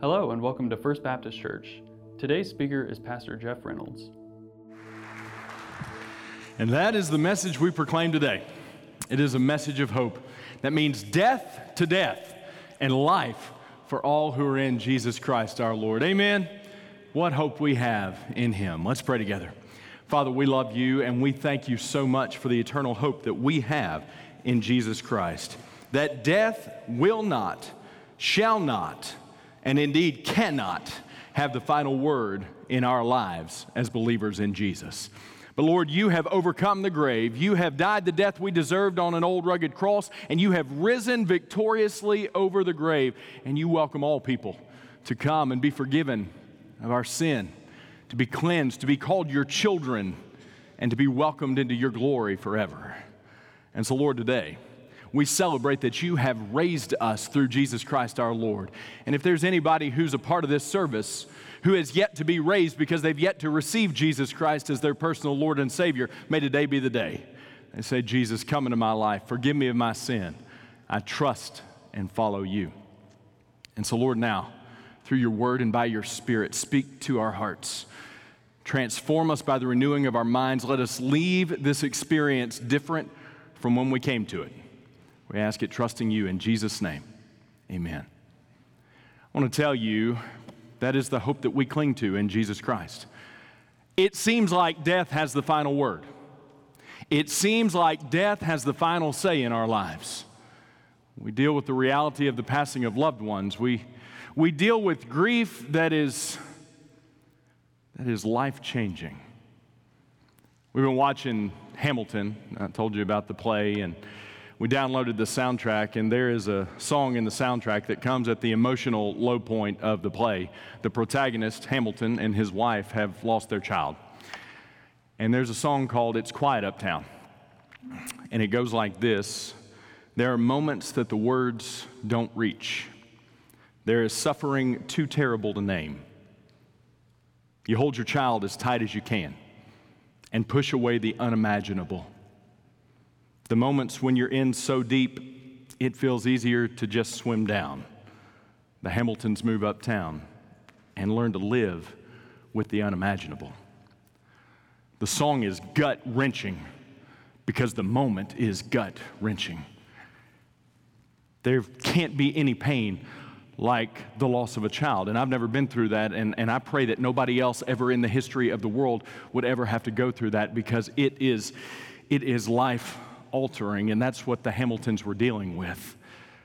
Hello and welcome to First Baptist Church. Today's speaker is Pastor Jeff Reynolds. And that is the message we proclaim today. It is a message of hope. That means death to death and life for all who are in Jesus Christ our Lord. Amen. What hope we have in Him. Let's pray together. Father, we love you and we thank you so much for the eternal hope that we have in Jesus Christ. That death will not, shall not, and indeed cannot have the final word in our lives as believers in Jesus. But Lord, you have overcome the grave. You have died the death we deserved on an old rugged cross, and you have risen victoriously over the grave. And you welcome all people to come and be forgiven of our sin, to be cleansed, to be called your children, and to be welcomed into your glory forever. And so, Lord, today, we celebrate that you have raised us through Jesus Christ our Lord. And if there's anybody who's a part of this service who has yet to be raised because they've yet to receive Jesus Christ as their personal Lord and Savior, may today be the day. They say, Jesus, come into my life. Forgive me of my sin. I trust and follow you. And so, Lord, now, through your word and by your Spirit, speak to our hearts. Transform us by the renewing of our minds. Let us leave this experience different from when we came to it. We ask it trusting you in Jesus' name. Amen. I want to tell you that is the hope that we cling to in Jesus Christ. It seems like death has the final word. It seems like death has the final say in our lives. We deal with the reality of the passing of loved ones. We deal with grief that is life-changing. We've been watching Hamilton. I told you about the play, and we downloaded the soundtrack, and there is a song in the soundtrack that comes at the emotional low point of the play. The protagonist, Hamilton, and his wife have lost their child. And there's a song called It's Quiet Uptown. And it goes like this: there are moments that the words don't reach. There is suffering too terrible to name. You hold your child as tight as you can and push away the unimaginable. The moments when you're in so deep, it feels easier to just swim down. The Hamiltons move uptown and learn to live with the unimaginable. The song is gut-wrenching because the moment is gut-wrenching. There can't be any pain like the loss of a child. And I've never been through that, and I pray that nobody else ever in the history of the world would ever have to go through that, because it is life-altering, and that's what the Hamiltons were dealing with.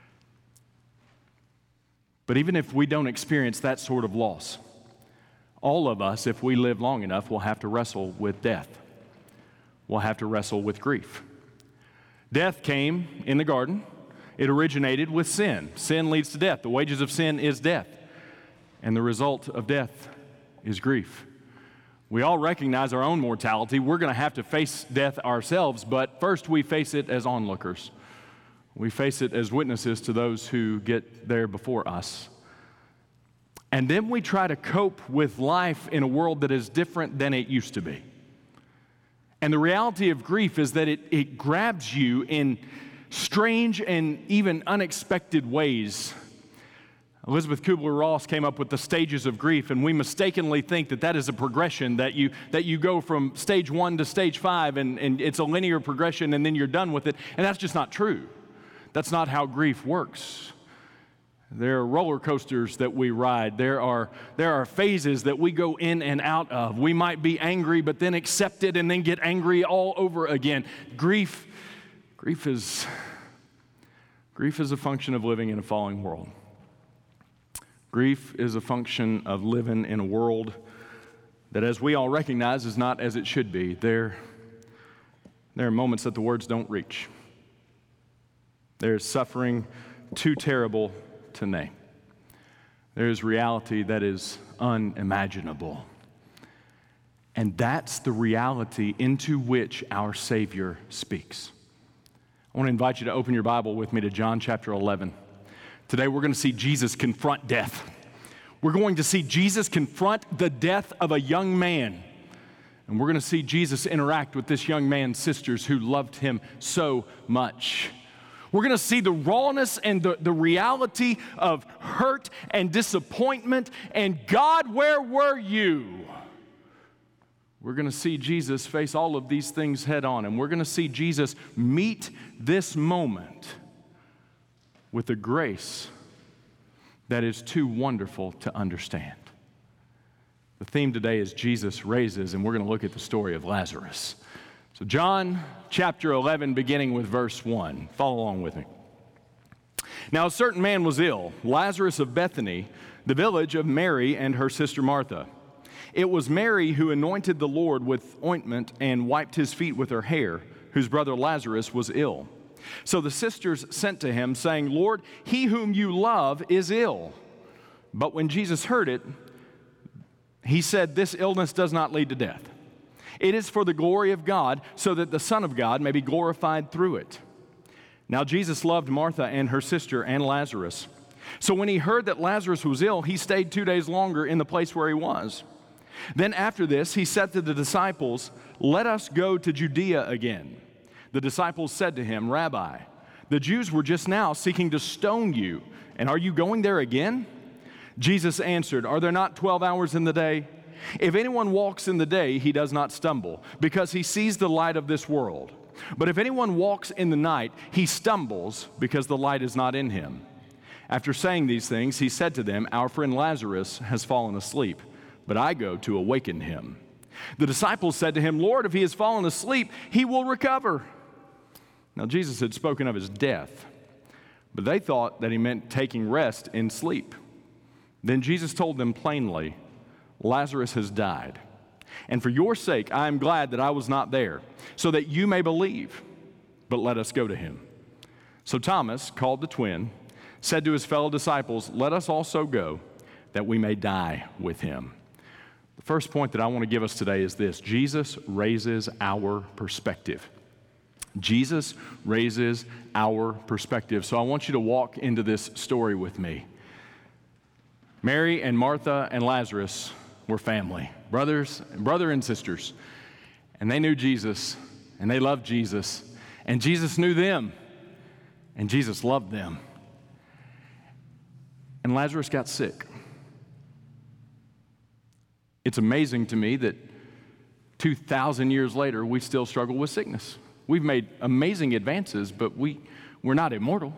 But even if we don't experience that sort of loss, all of us, if we live long enough, will have to wrestle with death. We'll have to wrestle with grief. Death came in the garden. It originated with sin. Sin leads to death. The wages of sin is death. And the result of death is grief. We all recognize our own mortality. We're going to have to face death ourselves, but first we face it as onlookers. We face it as witnesses to those who get there before us. And then we try to cope with life in a world that is different than it used to be. And the reality of grief is that it grabs you in strange and even unexpected ways. Elizabeth Kubler-Ross came up with the stages of grief, and we mistakenly think that is a progression, that you go from stage 1 to stage 5, and it's a linear progression, and then you're done with it. And that's just not true. That's not how grief works. There are roller coasters that we ride. There are phases that we go in and out of. We might be angry, but then accept it and then get angry all over again. Grief is a function of living in a falling world. Grief is a function of living in a world that, as we all recognize, is not as it should be. There are moments that the words don't reach. There's suffering too terrible to name. There is reality that is unimaginable. And that's the reality into which our Savior speaks. I want to invite you to open your Bible with me to John chapter 11. Today we're going to see Jesus confront death. We're going to see Jesus confront the death of a young man. And we're going to see Jesus interact with this young man's sisters who loved him so much. We're going to see the rawness and the reality of hurt and disappointment. And God, where were you? We're going to see Jesus face all of these things head on. And we're going to see Jesus meet this moment with a grace that is too wonderful to understand. The theme today is Jesus raises, and we're going to look at the story of Lazarus. So John chapter 11, beginning with verse 1. Follow along with me. Now a certain man was ill, Lazarus of Bethany, the village of Mary and her sister Martha. It was Mary who anointed the Lord with ointment and wiped his feet with her hair, whose brother Lazarus was ill. So the sisters sent to him, saying, Lord, he whom you love is ill. But when Jesus heard it, he said, this illness does not lead to death. It is for the glory of God, so that the Son of God may be glorified through it. Now Jesus loved Martha and her sister and Lazarus. So when he heard that Lazarus was ill, he stayed 2 days longer in the place where he was. Then after this, he said to the disciples, let us go to Judea again. The disciples said to him, Rabbi, the Jews were just now seeking to stone you, and are you going there again? Jesus answered, are there not 12 hours in the day? If anyone walks in the day, he does not stumble, because he sees the light of this world. But if anyone walks in the night, he stumbles, because the light is not in him. After saying these things, he said to them, our friend Lazarus has fallen asleep, but I go to awaken him. The disciples said to him, Lord, if he has fallen asleep, he will recover. Now Jesus had spoken of his death, but they thought that he meant taking rest in sleep. Then Jesus told them plainly, Lazarus has died, and for your sake I am glad that I was not there, so that you may believe, but let us go to him. So Thomas, called the twin, said to his fellow disciples, let us also go, that we may die with him. The first point that I want to give us today is this: Jesus raises our perspective. Jesus raises our perspective. So I want you to walk into this story with me. Mary and Martha and Lazarus were family, brother and sisters. And they knew Jesus, and they loved Jesus, and Jesus knew them, and Jesus loved them. And Lazarus got sick. It's amazing to me that 2,000 years later, we still struggle with sickness. We've made amazing advances, but we're not immortal.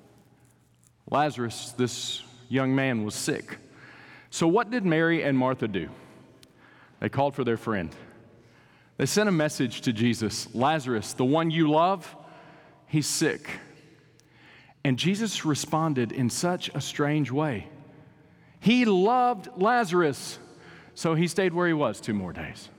Lazarus, this young man, was sick. So what did Mary and Martha do? They called for their friend. They sent a message to Jesus, Lazarus, the one you love, he's sick. And Jesus responded in such a strange way. He loved Lazarus, so he stayed where he was 2 more days.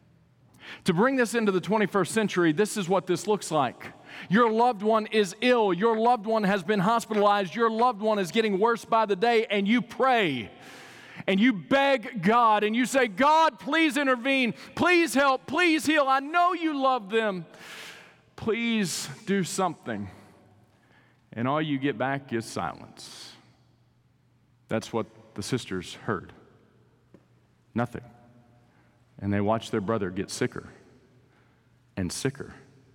To bring this into the 21st century, this is what this looks like. Your loved one is ill. Your loved one has been hospitalized. Your loved one is getting worse by the day, and you pray. And you beg God, and you say, God, please intervene. Please help. Please heal. I know you love them. Please do something. And all you get back is silence. That's what the sisters heard. Nothing. And they watched their brother get sicker and sicker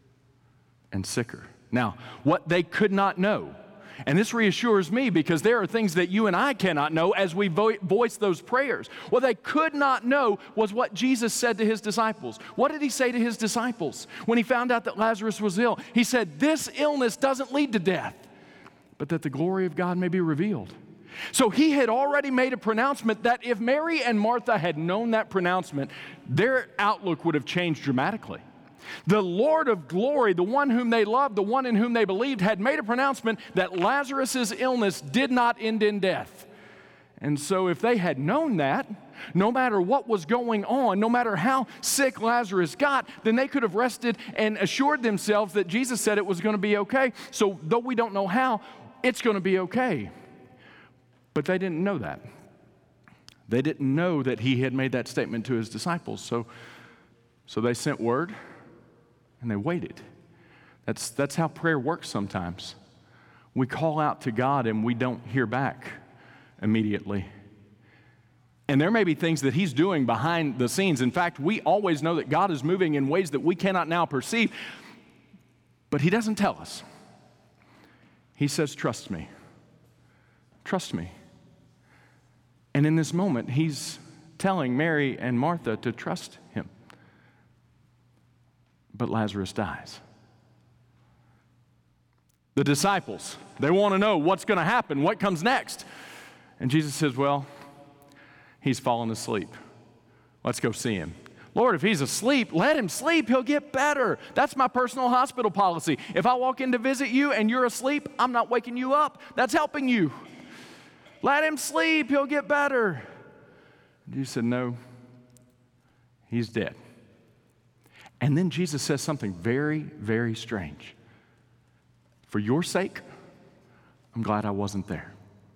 and sicker. Now, what they could not know, and this reassures me because there are things that you and I cannot know as we voice those prayers. What they could not know was what Jesus said to his disciples. What did he say to his disciples when he found out that Lazarus was ill? He said, this illness doesn't lead to death, but that the glory of God may be revealed. So he had already made a pronouncement that if Mary and Martha had known that pronouncement, their outlook would have changed dramatically. The Lord of glory, the one whom they loved, the one in whom they believed, had made a pronouncement that Lazarus' illness did not end in death. And so if they had known that, no matter what was going on, no matter how sick Lazarus got, then they could have rested and assured themselves that Jesus said it was going to be okay. So though we don't know how, it's going to be okay. But they didn't know that. They didn't know that he had made that statement to his disciples. So they sent word and they waited. That's how prayer works sometimes. We call out to God and we don't hear back immediately. And there may be things that he's doing behind the scenes. In fact, we always know that God is moving in ways that we cannot now perceive, but he doesn't tell us. He says, trust me. Trust me. And in this moment, he's telling Mary and Martha to trust him. But Lazarus dies. The disciples, they want to know what's going to happen, what comes next. And Jesus says, well, he's fallen asleep. Let's go see him. Lord, if he's asleep, let him sleep. He'll get better. That's my personal hospital policy. If I walk in to visit you and you're asleep, I'm not waking you up. That's helping you. Let him sleep. He'll get better. Jesus said, no, he's dead. And then Jesus says something very, very strange. For your sake, I'm glad I wasn't there,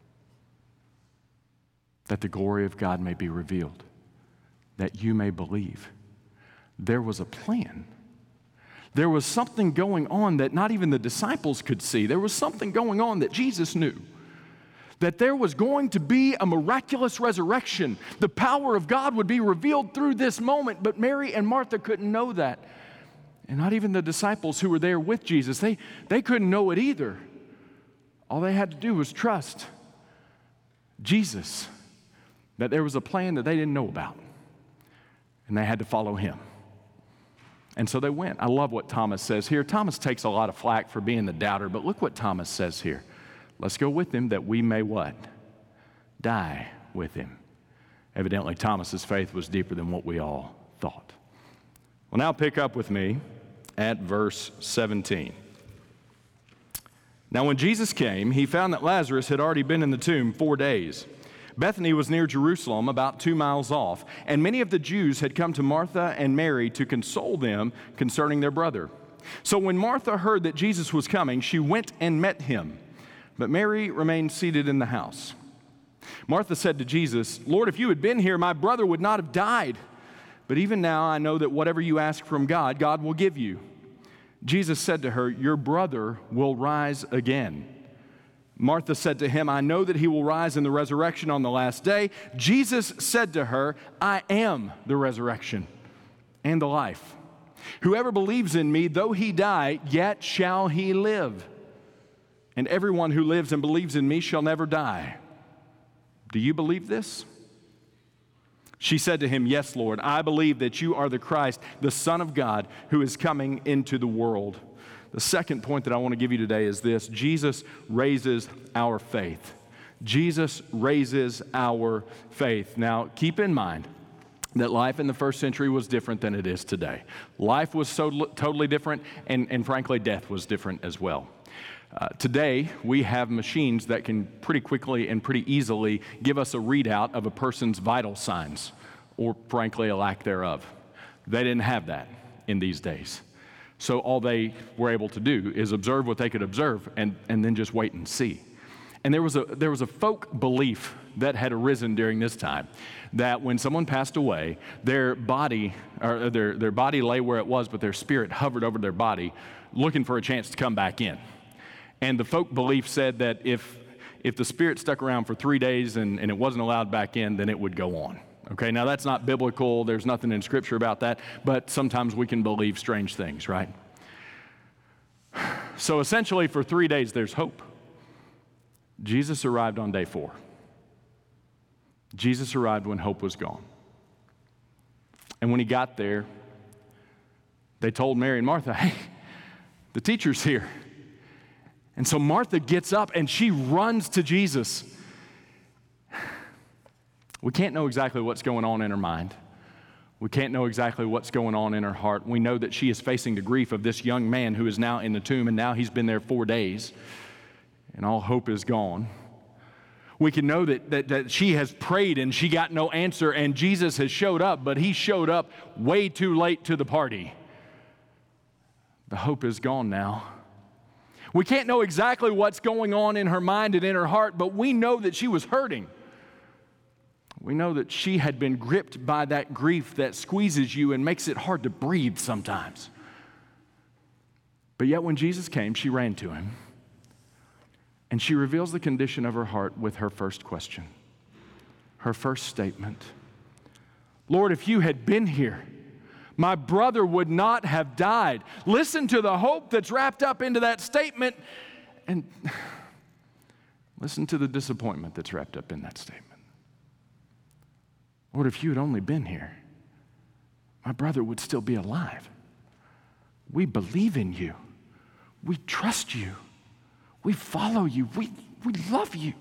that the glory of God may be revealed, that you may believe. There was a plan. There was something going on that not even the disciples could see. There was something going on that Jesus knew. That there was going to be a miraculous resurrection. The power of God would be revealed through this moment, but Mary and Martha couldn't know that. And not even the disciples who were there with Jesus, they couldn't know it either. All they had to do was trust Jesus, that there was a plan that they didn't know about. And they had to follow him. And so they went. I love what Thomas says here. Thomas takes a lot of flack for being the doubter, but look what Thomas says here. Let's go with him that we may what? Die with him. Evidently, Thomas's faith was deeper than what we all thought. Well, now pick up with me at verse 17. Now, when Jesus came, he found that Lazarus had already been in the tomb 4 days. Bethany was near Jerusalem, about 2 miles off, and many of the Jews had come to Martha and Mary to console them concerning their brother. So when Martha heard that Jesus was coming, she went and met him. But Mary remained seated in the house. Martha said to Jesus, Lord, if you had been here, my brother would not have died. But even now I know that whatever you ask from God, God will give you. Jesus said to her, your brother will rise again. Martha said to him, I know that he will rise in the resurrection on the last day. Jesus said to her, I am the resurrection and the life. Whoever believes in me, though he die, yet shall he live. And everyone who lives and believes in me shall never die. Do you believe this? She said to him, yes, Lord, I believe that you are the Christ, the Son of God, who is coming into the world. The second point that I want to give you today is this: Jesus raises our faith. Jesus raises our faith. Now, keep in mind that life in the first century was different than it is today. Life was totally different, and frankly, death was different as well. Today, we have machines that can pretty quickly and pretty easily give us a readout of a person's vital signs, or frankly, a lack thereof. They didn't have that in these days. So all they were able to do is observe what they could observe and then just wait and see. And there was a folk belief that had arisen during this time that when someone passed away, their body lay where it was, but their spirit hovered over their body looking for a chance to come back in. And the folk belief said that if the spirit stuck around for 3 days and it wasn't allowed back in, then it would go on. Okay, now that's not biblical. There's nothing in Scripture about that, but sometimes we can believe strange things, right? So essentially for 3 days there's hope. Jesus arrived on day 4. Jesus arrived when hope was gone. And when he got there, they told Mary and Martha, hey, the teacher's here. And so Martha gets up and she runs to Jesus. We can't know exactly what's going on in her mind. We can't know exactly what's going on in her heart. We know that she is facing the grief of this young man who is now in the tomb, and now he's been there 4 days, and all hope is gone. We can know that she has prayed and she got no answer, and Jesus has showed up, but he showed up way too late to the party. The hope is gone now. We can't know exactly what's going on in her mind and in her heart, but we know that she was hurting. We know that she had been gripped by that grief that squeezes you and makes it hard to breathe sometimes. But yet when Jesus came, she ran to him, and she reveals the condition of her heart with her first question, her first statement. Lord, if you had been here, my brother would not have died. Listen to the hope that's wrapped up into that statement. And Listen to the disappointment that's wrapped up in that statement. Lord, if you had only been here, my brother would still be alive. We believe in you. We trust you. We follow you. We love you.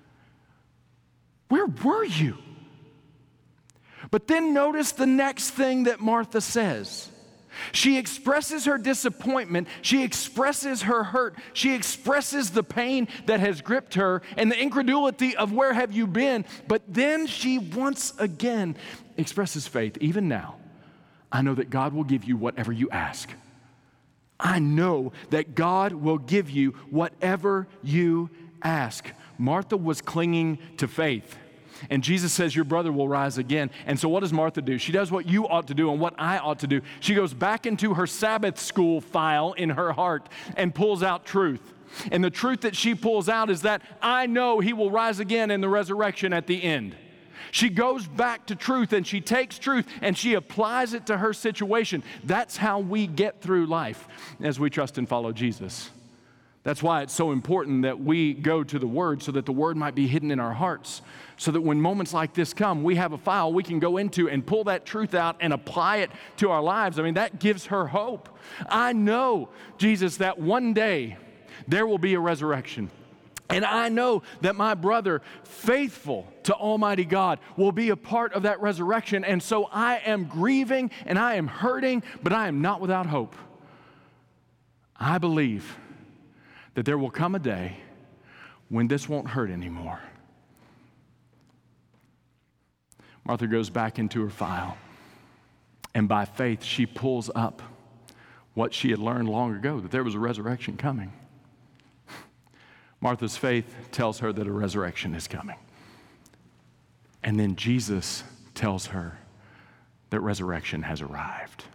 Where were you? But then notice the next thing that Martha says. She expresses her disappointment. She expresses her hurt. She expresses the pain that has gripped her and the incredulity of where have you been. But then she once again expresses faith. Even now, I know that God will give you whatever you ask. I know that God will give you whatever you ask. Martha was clinging to faith. And Jesus says, your brother will rise again. And so what does Martha do? She does what you ought to do and what I ought to do. She goes back into her Sabbath school file in her heart and pulls out truth. And the truth that she pulls out is that I know he will rise again in the resurrection at the end. She goes back to truth and she takes truth and she applies it to her situation. That's how we get through life as we trust and follow Jesus. That's why it's so important that we go to the Word so that the Word might be hidden in our hearts, so that when moments like this come, we have a file we can go into and pull that truth out and apply it to our lives. I mean, that gives her hope. I know, Jesus, that one day there will be a resurrection. And I know that my brother, faithful to Almighty God, will be a part of that resurrection. And so I am grieving and I am hurting, but I am not without hope. I believe that there will come a day when this won't hurt anymore. Martha goes back into her file, and by faith, she pulls up what she had learned long ago, that there was a resurrection coming. Martha's faith tells her that a resurrection is coming. And then Jesus tells her that resurrection has arrived.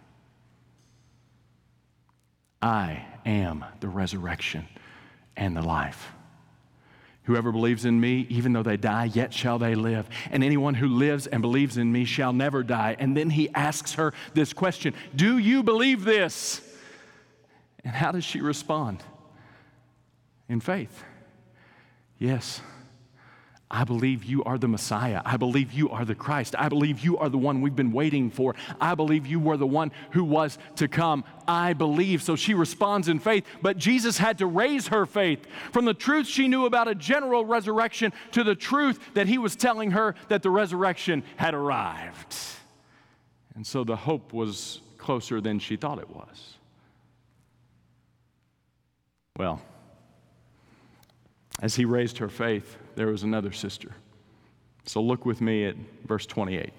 I am the resurrection and the life. Whoever believes in me, even though they die, yet shall they live. And anyone who lives and believes in me shall never die. And then he asks her this question, do you believe this? And how does she respond? In faith. Yes, I believe you are the Messiah. I believe you are the Christ. I believe you are the one we've been waiting for. I believe you were the one who was to come. I believe. So she responds in faith, but Jesus had to raise her faith from the truth she knew about a general resurrection to the truth that he was telling her that the resurrection had arrived. And so the hope was closer than she thought it was. Well, as he raised her faith, there was another sister. So look with me at verse 28.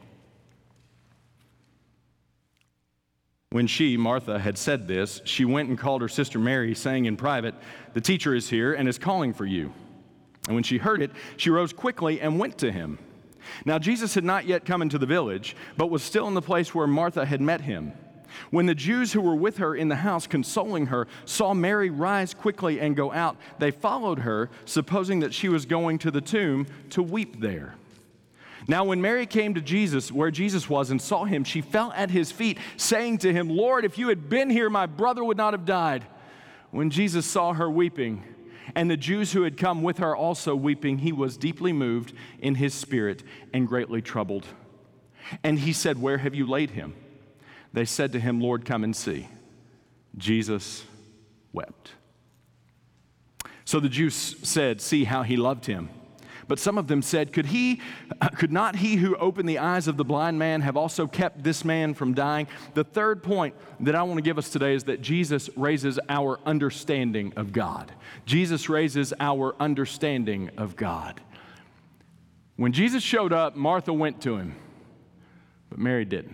When she, Martha, had said this, she went and called her sister Mary, saying in private, the teacher is here and is calling for you. And when she heard it, she rose quickly and went to him. Now Jesus had not yet come into the village, but was still in the place where Martha had met him. When the Jews who were with her in the house consoling her saw Mary rise quickly and go out, they followed her, supposing that she was going to the tomb to weep there. Now when Mary came to Jesus, where Jesus was, and saw him, she fell at his feet, saying to him, Lord, if you had been here, my brother would not have died. When Jesus saw her weeping, and the Jews who had come with her also weeping, he was deeply moved in his spirit and greatly troubled. And he said, where have you laid him? They said to him, Lord, come and see. Jesus wept. So the Jews said, see how he loved him. But some of them said, could not he who opened the eyes of the blind man have also kept this man from dying? The third point that I want to give us today is that Jesus raises our understanding of God. Jesus raises our understanding of God. When Jesus showed up, Martha went to him, but Mary didn't.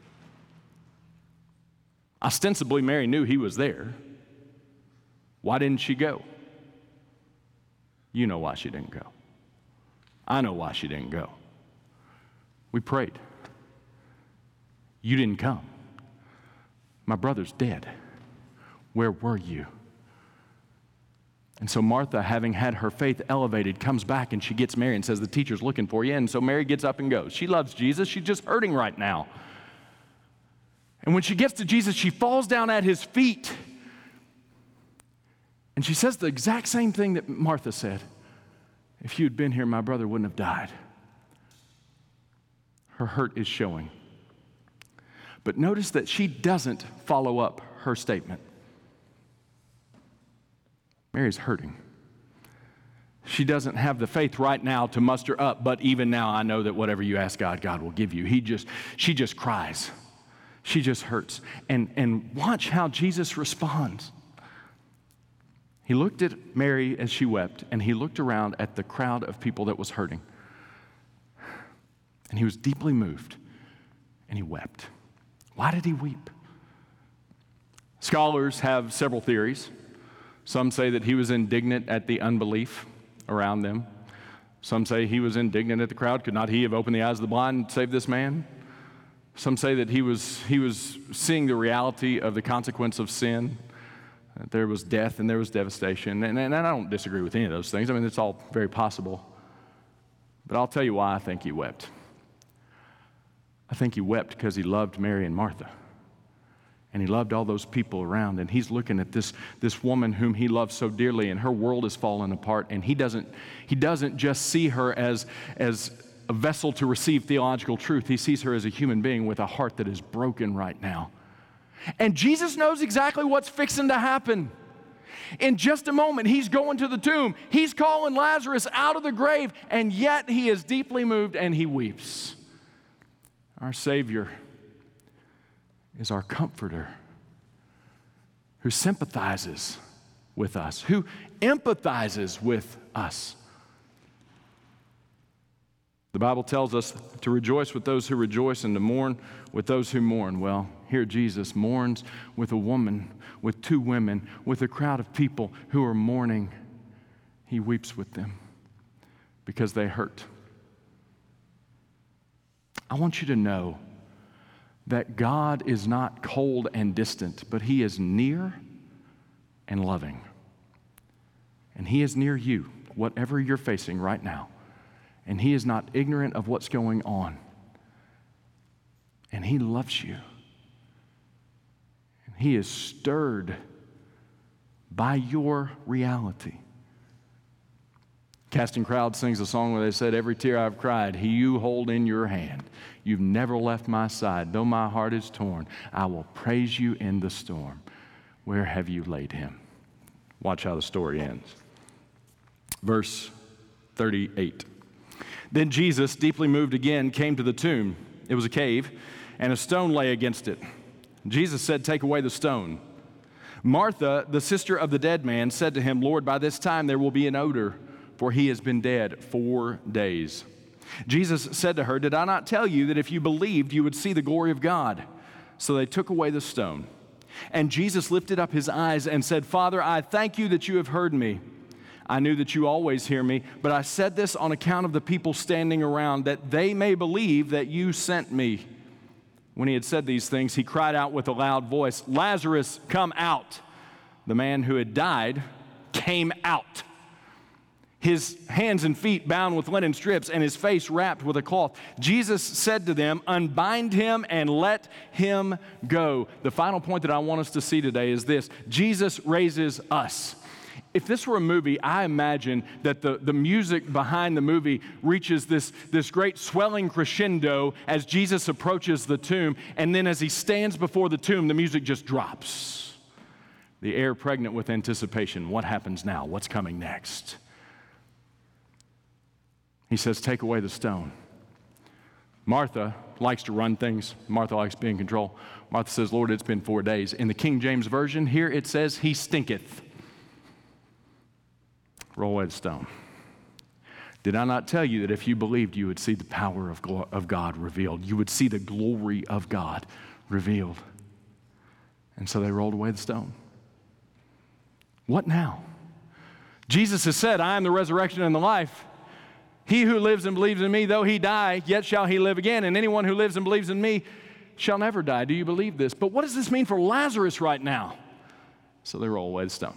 Ostensibly, Mary knew he was there. Why didn't she go? You know why she didn't go. I know why she didn't go. We prayed. You didn't come. My brother's dead. Where were you? And so Martha, having had her faith elevated, comes back and she gets Mary and says, the teacher's looking for you. And so Mary gets up and goes. She loves Jesus. She's just hurting right now. And when she gets to Jesus, she falls down at his feet. And she says the exact same thing that Martha said. If you'd been here, my brother wouldn't have died. Her hurt is showing. But notice that she doesn't follow up her statement. Mary's hurting. She doesn't have the faith right now to muster up, but even now I know that whatever you ask God, God will give you. She just cries. She just hurts. And watch how Jesus responds. He looked at Mary as she wept, and he looked around at the crowd of people that was hurting. And he was deeply moved, and he wept. Why did he weep? Scholars have several theories. Some say that he was indignant at the unbelief around them. Some say he was indignant at the crowd. Could not he have opened the eyes of the blind and saved this man? Some say that he was seeing the reality of the consequence of sin. That there was death and there was devastation. And I don't disagree with any of those things. I mean, it's all very possible. But I'll tell you why I think he wept. I think he wept because he loved Mary and Martha. And he loved all those people around. And he's looking at this woman whom he loves so dearly, and her world is falling apart. And he doesn't just see her as a vessel to receive theological truth. He sees her as a human being with a heart that is broken right now. And Jesus knows exactly what's fixing to happen. In just a moment, he's going to the tomb. He's calling Lazarus out of the grave, and yet he is deeply moved and he weeps. Our Savior is our comforter who sympathizes with us, who empathizes with us. The Bible tells us to rejoice with those who rejoice and to mourn with those who mourn. Well, here Jesus mourns with a woman, with two women, with a crowd of people who are mourning. He weeps with them because they hurt. I want you to know that God is not cold and distant, but He is near and loving. And He is near you, whatever you're facing right now. And He is not ignorant of what's going on. And He loves you. And He is stirred by your reality. Casting Crowds sings a song where they said, "Every tear I've cried, He you hold in your hand. You've never left my side. Though my heart is torn, I will praise you in the storm. Where have you laid Him?" Watch how the story ends. Verse 38. Then Jesus, deeply moved again, came to the tomb. It was a cave, and a stone lay against it. Jesus said, "Take away the stone." Martha, the sister of the dead man, said to Him, "Lord, by this time there will be an odor, for he has been dead 4 days." Jesus said to her, "Did I not tell you that if you believed, you would see the glory of God?" So they took away the stone. And Jesus lifted up His eyes and said, "Father, I thank you that you have heard me. I knew that you always hear me, but I said this on account of the people standing around, that they may believe that you sent me." When He had said these things, He cried out with a loud voice, "Lazarus, come out." The man who had died came out, his hands and feet bound with linen strips and his face wrapped with a cloth. Jesus said to them, "Unbind him and let him go." The final point that I want us to see today is this: Jesus raises us. If this were a movie, I imagine that the music behind the movie reaches this great swelling crescendo as Jesus approaches the tomb, and then as He stands before the tomb, the music just drops. The air pregnant with anticipation. What happens now? What's coming next? He says, "Take away the stone." Martha likes to run things. Martha likes to be in control. Martha says, "Lord, it's been 4 days." In the King James Version, here it says, "He stinketh." Roll away the stone. Did I not tell you that if you believed, you would see the power of God revealed? You would see the glory of God revealed. And so they rolled away the stone. What now? Jesus has said, "I am the resurrection and the life. He who lives and believes in me, though he die, yet shall he live again. And anyone who lives and believes in me shall never die." Do you believe this? But what does this mean for Lazarus right now? So they roll away the stone.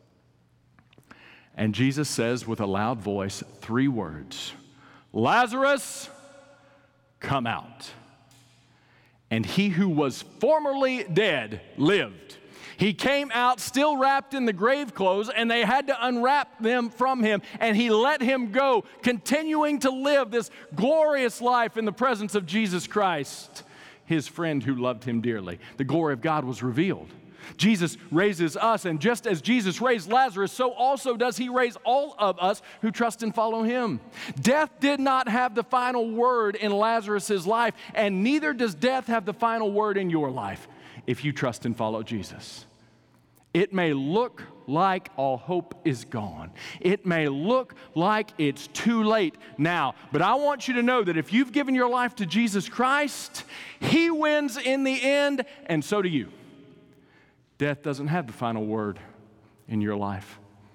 And Jesus says with a loud voice 3 words, "Lazarus, come out." And he who was formerly dead lived. He came out still wrapped in the grave clothes, and they had to unwrap them from him, and he let him go, continuing to live this glorious life in the presence of Jesus Christ, his friend who loved him dearly. The glory of God was revealed. Jesus raises us, and just as Jesus raised Lazarus, so also does he raise all of us who trust and follow him. Death did not have the final word in Lazarus' life, and neither does death have the final word in your life if you trust and follow Jesus. It may look like all hope is gone. It may look like it's too late now, but I want you to know that if you've given your life to Jesus Christ, he wins in the end, and so do you. Death doesn't have the final word in your life.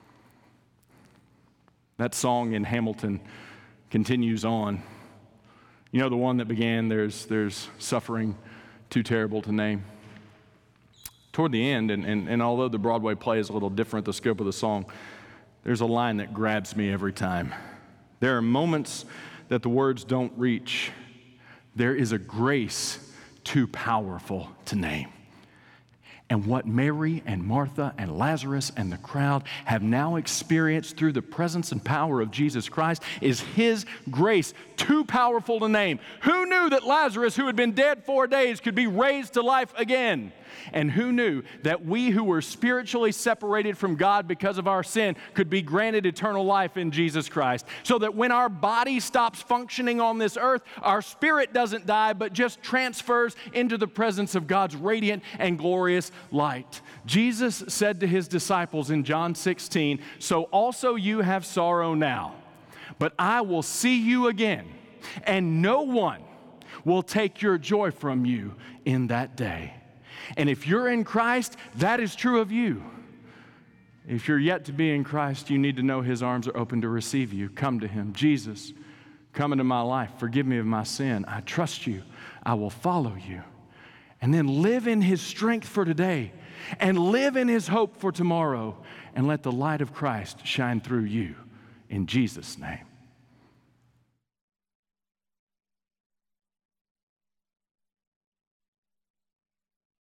That song in Hamilton continues on. You know the one that began, there's suffering too terrible to name. Toward the end, and although the Broadway play is a little different, the scope of the song, there's a line that grabs me every time. There are moments that the words don't reach. There is a grace too powerful to name. And what Mary and Martha and Lazarus and the crowd have now experienced through the presence and power of Jesus Christ is his grace, too powerful to name. Who knew that Lazarus, who had been dead 4 days, could be raised to life again? And who knew that we who were spiritually separated from God because of our sin could be granted eternal life in Jesus Christ? So that when our body stops functioning on this earth, our spirit doesn't die, but just transfers into the presence of God's radiant and glorious light. Jesus said to his disciples in John 16, "So also you have sorrow now, but I will see you again, and no one will take your joy from you in that day." And if you're in Christ, that is true of you. If you're yet to be in Christ, you need to know his arms are open to receive you. Come to him. Jesus, come into my life. Forgive me of my sin. I trust you. I will follow you. And then live in his strength for today and live in his hope for tomorrow, and let the light of Christ shine through you. In Jesus' name.